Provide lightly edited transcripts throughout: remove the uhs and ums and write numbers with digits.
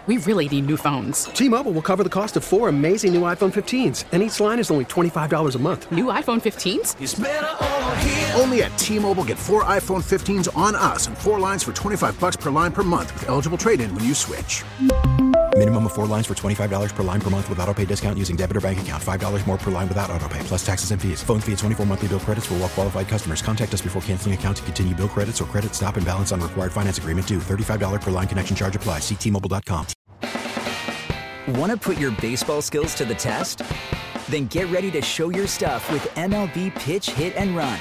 We really need new phones. T-Mobile will cover the cost of 4 amazing new iPhone 15s, and each line is only $25 a month. New iPhone 15s? It's better over here. Only at T-Mobile, get 4 iPhone 15s on us and 4 lines for $25 per line per month with eligible trade-in when you switch. Minimum of 4 lines for $25 per line per month with autopay discount using debit or bank account. $5 more per line without autopay, plus taxes and fees. Phone fee at 24 monthly bill credits for well-qualified customers. Contact us before canceling account to continue bill credits or credit stop and balance on required finance agreement due. $35 per line connection charge applies. See T-Mobile.com. Want to put your baseball skills to the test? Then get ready to show your stuff with MLB Pitch, Hit, and Run.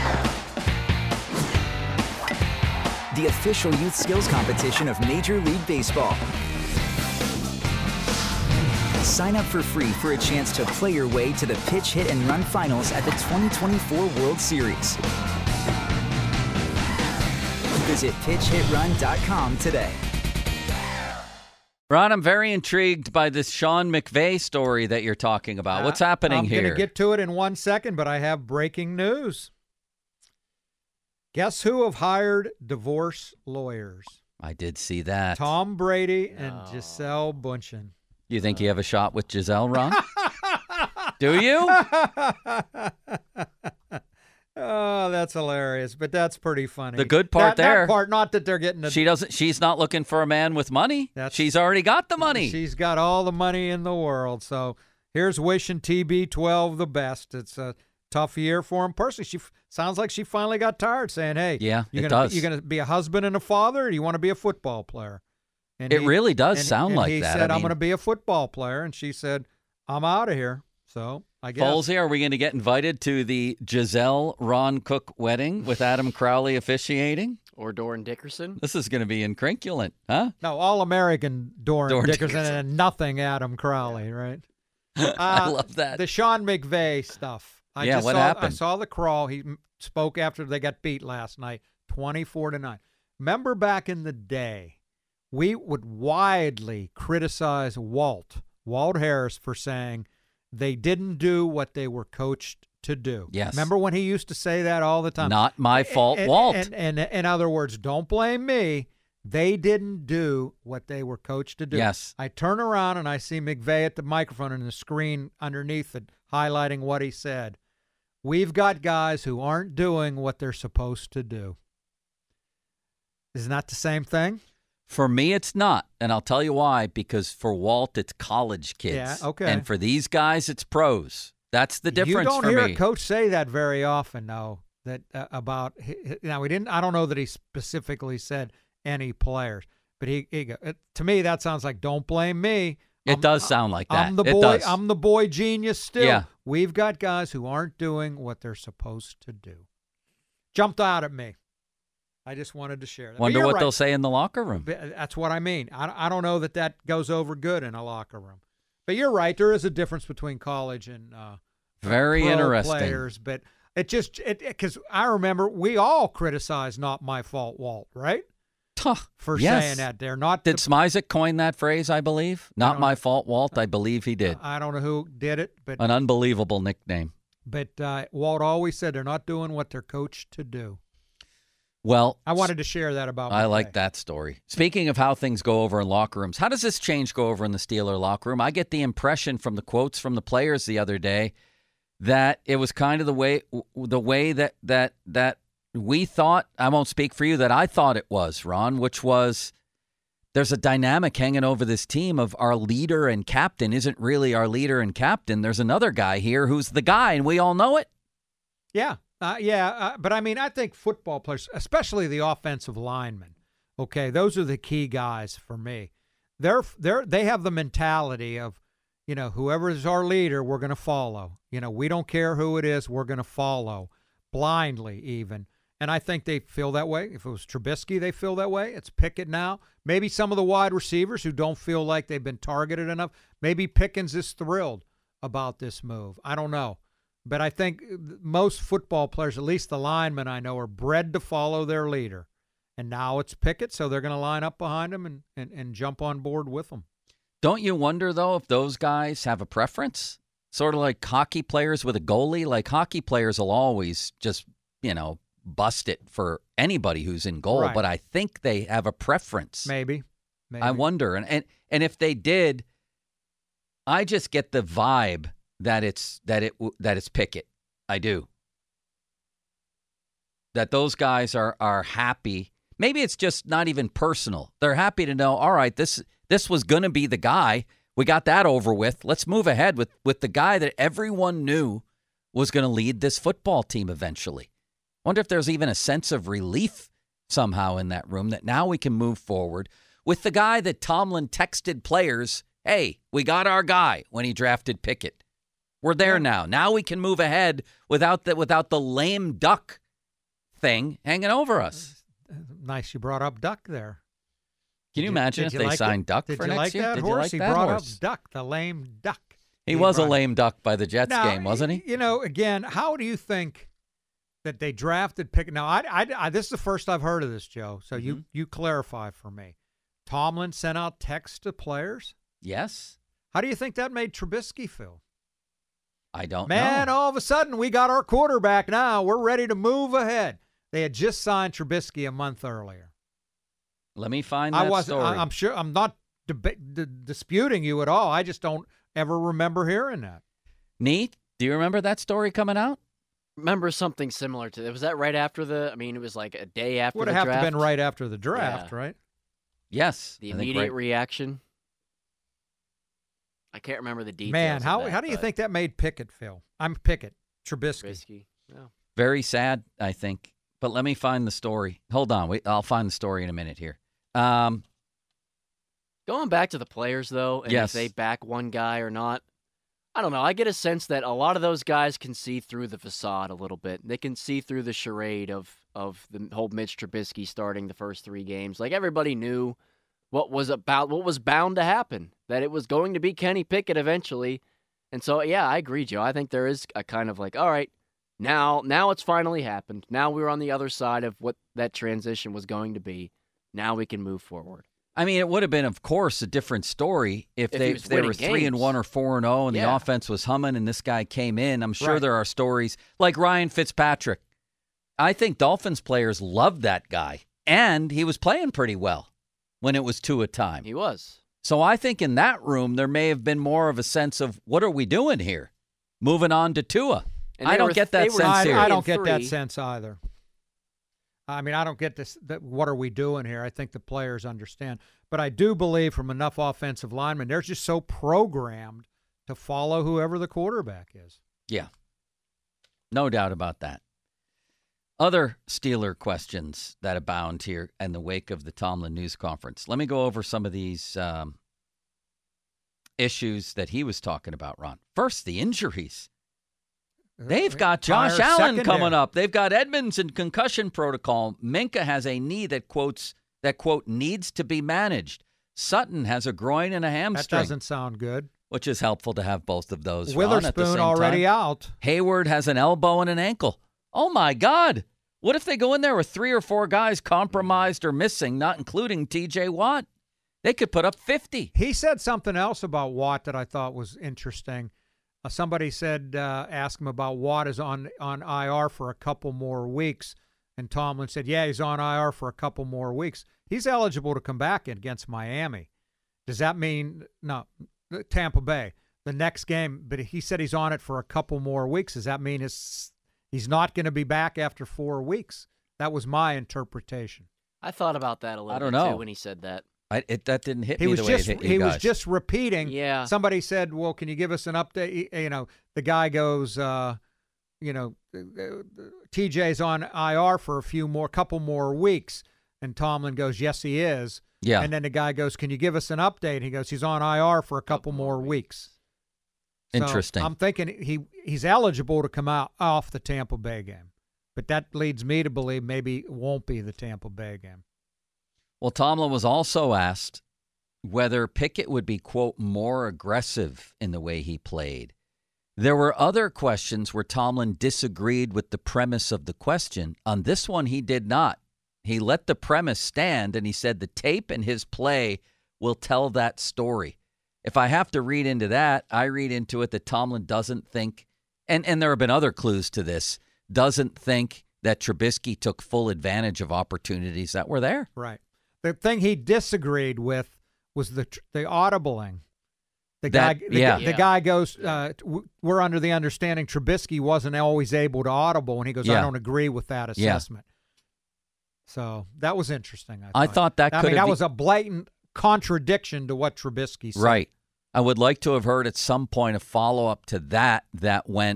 The official youth skills competition of Major League Baseball. Sign up for free for a chance to play your way to the Pitch, Hit, and Run finals at the 2024 World Series. Visit pitchhitrun.com today. Ron, I'm very intrigued by this Sean McVay story that you're talking about. What's happening here? I'm going to get to it in 1 second, but I have breaking news. Guess who have hired divorce lawyers? I did see that. Tom Brady and Gisele Bündchen. You think you have a shot with Gisele, Ron? Do you? Oh, that's hilarious, but that's pretty funny. The good part there. That part, not that they're getting She's not looking for a man with money. She's already got the money. She's got all the money in the world. So here's wishing TB12 the best. It's a tough year for him personally. She sounds like she finally got tired saying, hey, yeah, you're going to be a husband and a father, or do you want to be a football player? And it really does sound like he that. He said, I'm going to be a football player. And she said, I'm out of here. So I guess. Folsey, are we going to get invited to the Gisele Ron Cook wedding with Adam Crowley officiating? Or Doran Dickerson? This is going to be incrinculant, huh? No, All-American Doran Dickerson and nothing Adam Crowley, right? I love that. The Sean McVay stuff. What happened? I saw the crawl. He spoke after they got beat last night, 24-9. Remember back in the day, we would widely criticize Walt Harris for saying they didn't do what they were coached to do. Yes. Remember when he used to say that all the time? Not my fault, Walt. And in other words, don't blame me. They didn't do what they were coached to do. Yes. I turn around and I see McVay at the microphone and the screen underneath it highlighting what he said. We've got guys who aren't doing what they're supposed to do. Isn't that the same thing? For me, it's not, and I'll tell you why. Because for Walt, it's college kids. Yeah, okay. And for these guys, it's pros. That's the difference for me. You don't hear a coach say that very often, though. That about now, he didn't. I don't know that he specifically said any players, but he to me that sounds like don't blame me. It does sound like that. I'm the boy. I'm the boy genius still. Yeah. We've got guys who aren't doing what they're supposed to do. Jumped out at me. I just wanted to share that. Wonder what they'll say in the locker room. That's what I mean. I don't know that goes over good in a locker room. But you're right. There is a difference between college and very pro interesting players. But because I remember we all criticized "not my fault" Walt, right? For saying that. They're not. Did Smizik coin that phrase? I believe "not my fault" Walt. I believe he did. I don't know who did it, but an unbelievable nickname. But Walt always said they're not doing what they're coached to do. Well, I wanted to share that about. I like that story. Speaking of how things go over in locker rooms, how does this change go over in the Steeler locker room? I get the impression from the quotes from the players the other day that it was kind of the way that we thought. I won't speak for you. That I thought it was, Ron, which was there's a dynamic hanging over this team of our leader and captain isn't really our leader and captain. There's another guy here who's the guy, and we all know it. Yeah. But I mean, I think football players, especially the offensive linemen, okay, those are the key guys for me. They have the mentality of, whoever is our leader, we're going to follow. We don't care who it is, we're going to follow blindly even. And I think they feel that way. If it was Trubisky, they feel that way. It's Pickett now. Maybe some of the wide receivers who don't feel like they've been targeted enough. Maybe Pickens is thrilled about this move. I don't know. But I think most football players, at least the linemen I know, are bred to follow their leader. And now it's Pickett, so they're going to line up behind him and jump on board with him. Don't you wonder, though, if those guys have a preference? Sort of like hockey players with a goalie. Like hockey players will always just, bust it for anybody who's in goal. Right. But I think they have a preference. Maybe. Maybe. I wonder. And if they did, I just get the vibe that it's Pickett. I do. That those guys are happy. Maybe it's just not even personal. They're happy to know, all right, this was going to be the guy. We got that over with. Let's move ahead with the guy that everyone knew was going to lead this football team eventually. Wonder if there's even a sense of relief somehow in that room that now we can move forward with the guy that Tomlin texted players, hey, we got our guy when he drafted Pickett. We're there now. Now we can move ahead without the lame duck thing hanging over us. Nice you brought up Duck there. Can you imagine if they signed Duck for next year? Did you like that horse? He brought up Duck, the lame duck. He was a lame duck by the Jets game, wasn't he? You know, again, how do you think that they drafted Pickett? Now, I this is the first I've heard of this, Joe, so you clarify for me. Tomlin sent out texts to players? Yes. How do you think that made Trubisky feel? I don't know. Man, all of a sudden, we got our quarterback now. We're ready to move ahead. They had just signed Trubisky a month earlier. Let me find that story. I'm sure I'm not disputing you at all. I just don't ever remember hearing that. Neat. Do you remember that story coming out? Remember something similar to that. Was that right after it was like a day after the draft? Would have to been right after the draft, right? Yes. The immediate reaction. I can't remember the details. Man, how do you think that made Pickett feel? I'm Pickett. Trubisky. Yeah. Very sad, I think. But let me find the story. Hold on. I'll find the story in a minute here. Going back to the players, though, and yes. if they back one guy or not, I don't know. I get a sense that a lot of those guys can see through the facade a little bit. They can see through the charade of the whole Mitch Trubisky starting the first 3 games. Like, everybody knew what was bound to happen, that it was going to be Kenny Pickett eventually. And so, yeah, I agree, Joe. I think there is a kind of like, all right, now it's finally happened. Now we're on the other side of what that transition was going to be. Now we can move forward. I mean, it would have been, of course, a different story if they were 3-1 or 4-0 and the offense was humming and this guy came in. I'm sure there are stories like Ryan Fitzpatrick. I think Dolphins players loved that guy, and he was playing pretty well when it was 2 a time. He was. So I think in that room there may have been more of a sense of, what are we doing here? Moving on to Tua. I don't get that sense here. I don't get that sense either. I mean, I don't get this. What are we doing here? I think the players understand. But I do believe from enough offensive linemen, they're just so programmed to follow whoever the quarterback is. Yeah. No doubt about that. Other Steeler questions that abound here in the wake of the Tomlin news conference. Let me go over some of these issues that he was talking about, Ron. First, the injuries. They've got Josh Allen coming up. They've got Edmonds in concussion protocol. Minka has a knee that quote, needs to be managed. Sutton has a groin and a hamstring. That doesn't sound good. Which is helpful to have both of those. Witherspoon already out. Hayward has an elbow and an ankle. Oh, my God. What if they go in there with 3 or 4 guys compromised or missing, not including T.J. Watt? They could put up 50. He said something else about Watt that I thought was interesting. Somebody said, ask him about Watt is on IR for a couple more weeks. And Tomlin said, yeah, he's on IR for a couple more weeks. He's eligible to come back against Miami. Does that mean, no, Tampa Bay, the next game, but he said he's on it for a couple more weeks. Does that mean he's not going to be back after 4 weeks? That was my interpretation. I thought about that a little bit too when he said that. That didn't hit me the way it hit you He guys. was just repeating. Yeah. Somebody said, well, can you give us an update? The guy goes, TJ's on IR for a couple more weeks. And Tomlin goes, yes, he is. Yeah. And then the guy goes, can you give us an update? He goes, he's on IR for a couple more weeks. Interesting. So I'm thinking he's eligible to come out off the Tampa Bay game. But that leads me to believe maybe it won't be the Tampa Bay game. Well, Tomlin was also asked whether Pickett would be, quote, more aggressive in the way he played. There were other questions where Tomlin disagreed with the premise of the question. On this one, he did not. He let the premise stand, and he said the tape and his play will tell that story. If I have to read into that, I read into it that Tomlin doesn't think, and there have been other clues to this, doesn't think that Trubisky took full advantage of opportunities that were there. Right. The thing he disagreed with was the audibling. The Yeah. guy goes, we're under the understanding Trubisky wasn't always able to audible, and he goes, I don't agree with that assessment. So that was interesting. I thought that could that was a blatant contradiction to what Trubisky said. Right. I would like to have heard at some point a follow-up to that went,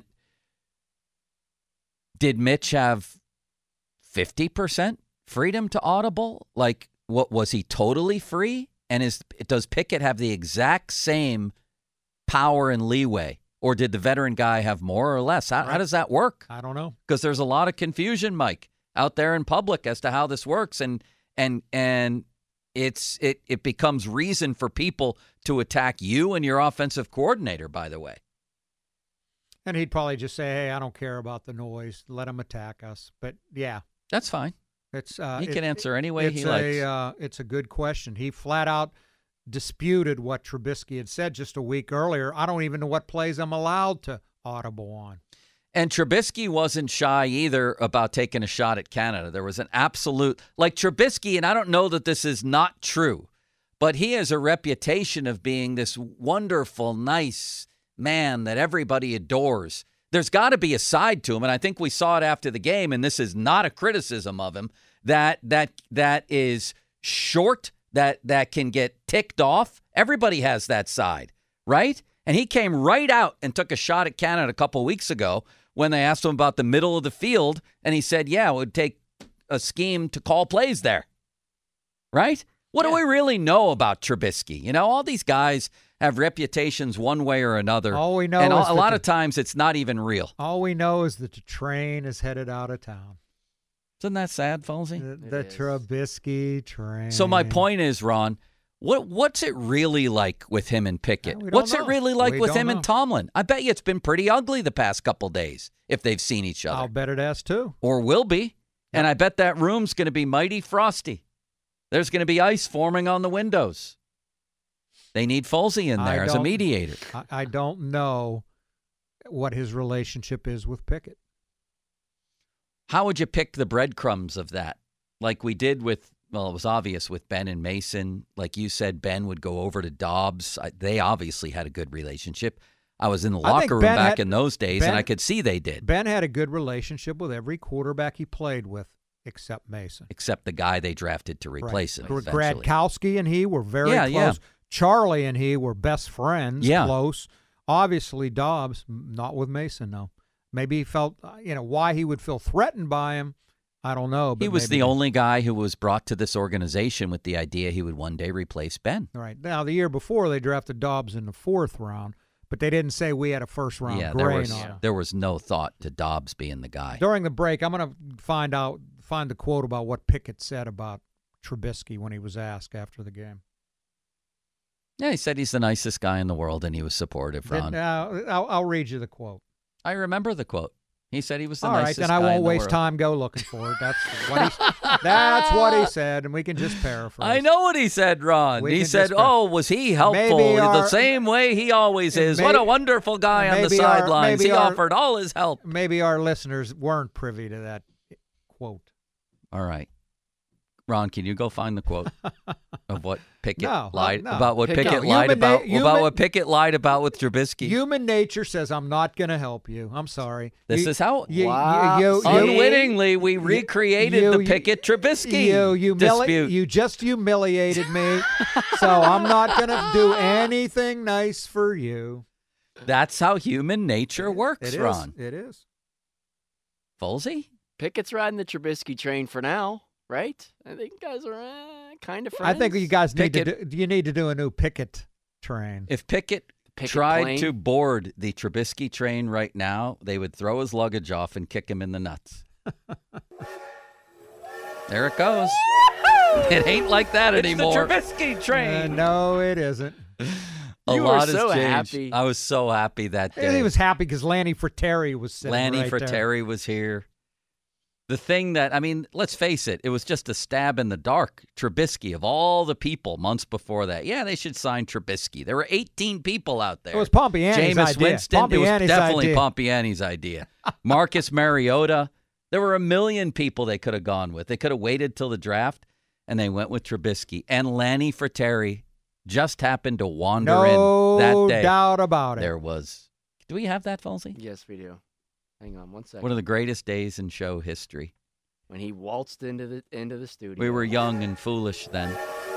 did Mitch have 50% freedom to audible? Like, what was he totally free? And does Pickett have the exact same power and leeway? Or did the veteran guy have more or less? How does that work? I don't know. Because there's a lot of confusion, Mike, out there in public as to how this works. And it becomes reason for people to attack you and your offensive coordinator, by the way. And he'd probably just say, hey, I don't care about the noise. Let him attack us. But, yeah. That's fine. He can answer any way he likes. It's a good question. He flat out disputed what Trubisky had said just a week earlier. I don't even know what plays I'm allowed to audible on. And Trubisky wasn't shy either about taking a shot at Canada. There was an absolute, like Trubisky, and I don't know that this is not true, but he has a reputation of being this wonderful, nice man that everybody adores. There's got to be a side to him, and I think we saw it after the game, and this is not a criticism of him, that is short, that can get ticked off. Everybody has that side, right? And he came right out and took a shot at Canada a couple of weeks ago when they asked him about the middle of the field, and he said, yeah, it would take a scheme to call plays there, right? What do we really know about Trubisky? You know, all these guys have reputations one way or another. All we know and is a lot of times it's not even real. All we know is that the train is headed out of town. Isn't that sad, Falsey? The Trubisky train. So my point is, Ron, what's it really like with him and Pickett? What's it really like with him and Tomlin? I bet you it's been pretty ugly the past couple days if they've seen each other. I'll bet it has too. Or will be. And I bet that room's going to be mighty frosty. There's going to be ice forming on the windows. They need Falsey in there as a mediator. I don't know what his relationship is with Pickett. How would you pick the breadcrumbs of that? Like we did with, well, it was obvious with Ben and Mason. Like you said, Ben would go over to Dobbs. They obviously had a good relationship. I was in the locker room back in those days, and I could see they did. Ben had a good relationship with every quarterback he played with, except Mason. Except the guy they drafted to replace him. Gradkowski and he were very close. Yeah. Charlie and he were best friends, close. Obviously, Dobbs, not with Mason, no. Maybe he felt, why he would feel threatened by him, I don't know. But he was the only guy who was brought to this organization with the idea he would one day replace Ben. Right. Now, the year before, they drafted Dobbs in the 4th round, but they didn't say we had a first-round grade on him. There was no thought to Dobbs being the guy. During the break, I'm going to find the quote about what Pickett said about Trubisky when he was asked after the game. Yeah, he said he's the nicest guy in the world, and he was supportive, Ron. I'll read you the quote. I remember the quote. He said he was the nicest guy in the world. All right, then I won't waste time looking for it. That's what he said, and we can just paraphrase. I know what he said, Ron. He said, was he helpful the same way he always is? What a wonderful guy on the sidelines. He offered all his help. Maybe our listeners weren't privy to that quote. All right. Ron, can you go find the quote of what Pickett lied about? What Pickett lied about? About what Pickett lied about with Trubisky? Human nature says, "I'm not going to help you. I'm sorry." This is how unwittingly we recreated the Pickett Trubisky dispute. You just humiliated me, so I'm not going to do anything nice for you. That's how human nature works, Ron. It is. Folsey? Pickett's riding the Trubisky train for now. Right? I think you guys are kind of friends. I think you guys need to do a new Pickett train. If Pickett tried to board the Trubisky train right now, they would throw his luggage off and kick him in the nuts. There it goes. It ain't like that anymore. It's the Trubisky train. No, it isn't. A lot has changed. Happy. I was so happy that day. He was happy because Lanny Fratteri was sitting right there. Lanny Fratteri was here. The thing that, let's face it, it was just a stab in the dark. Trubisky, of all the people months before that, they should sign Trubisky. There were 18 people out there. It was Pompiani's idea. Jameis Winston, it was definitely Pompiani's idea. Marcus Mariota. There were a million people they could have gone with. They could have waited till the draft, and they went with Trubisky. And Lanny Fratteri just happened to wander in that day. No doubt about it. There was. Do we have that, Falsey? Yes, we do. Hang on 1 second. One of the greatest days in show history. When he waltzed into the studio. We were young and foolish then.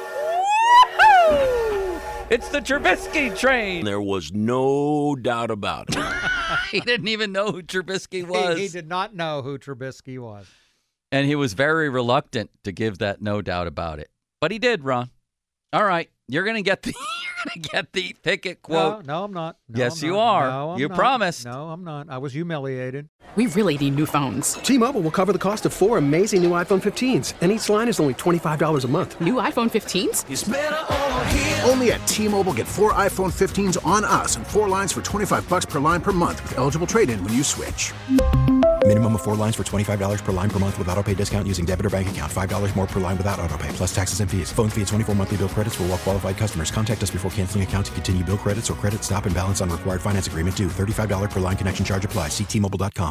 It's the Trubisky train. There was no doubt about it. He didn't even know who Trubisky was. He did not know who Trubisky was. And he was very reluctant to give that no doubt about it. But he did, Ron. All right. You're going to get the Pickett quote. No, I'm not. No, yes, I'm you not. are. No, I'm you not. promised. No, I'm not. I was humiliated. We really need new phones. T-Mobile will cover the cost of 4 amazing new iPhone 15s, and each line is only $25 a month. New iPhone 15s? It's better over here. Only at T-Mobile, get 4 iPhone 15s on us and 4 lines for $25 per line per month with eligible trade-in when you switch. Minimum of 4 lines for $25 per line per month with auto-pay discount using debit or bank account. $5 more per line without auto-pay, plus taxes and fees. Phone fee at 24 monthly bill credits for well-qualified customers. Contact us before canceling account to continue bill credits or credit stop and balance on required finance agreement due. $35 per line connection charge applies. See T-Mobile.com.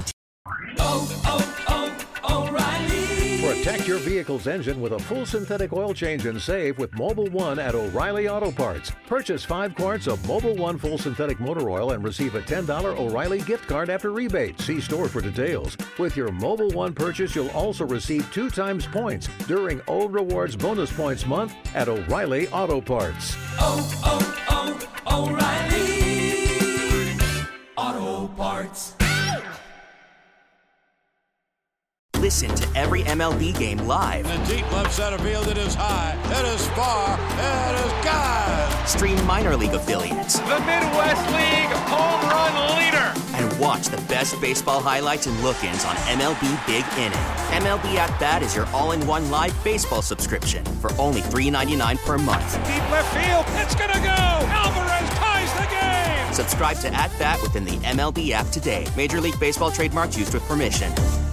O'Reilly. Protect your vehicle's engine with a full synthetic oil change and save with Mobil 1 at O'Reilly Auto Parts. Purchase 5 quarts of Mobil 1 full synthetic motor oil and receive a $10 O'Reilly gift card after rebate. See store for details. With your Mobil 1 purchase, you'll also receive 2 times points during O Rewards Bonus Points Month at O'Reilly Auto Parts. O'Reilly Auto Parts. Listen to every MLB game live. In the deep left center field, it is high, it is far, it is gone. Stream minor league affiliates. The Midwest League home run leader. And watch the best baseball highlights and look-ins on MLB Big Inning. MLB At Bat is your all-in-one live baseball subscription for only $3.99 per month. Deep left field, it's gonna go. Alvarez ties the game. Subscribe to At Bat within the MLB app today. Major League Baseball trademarks used with permission.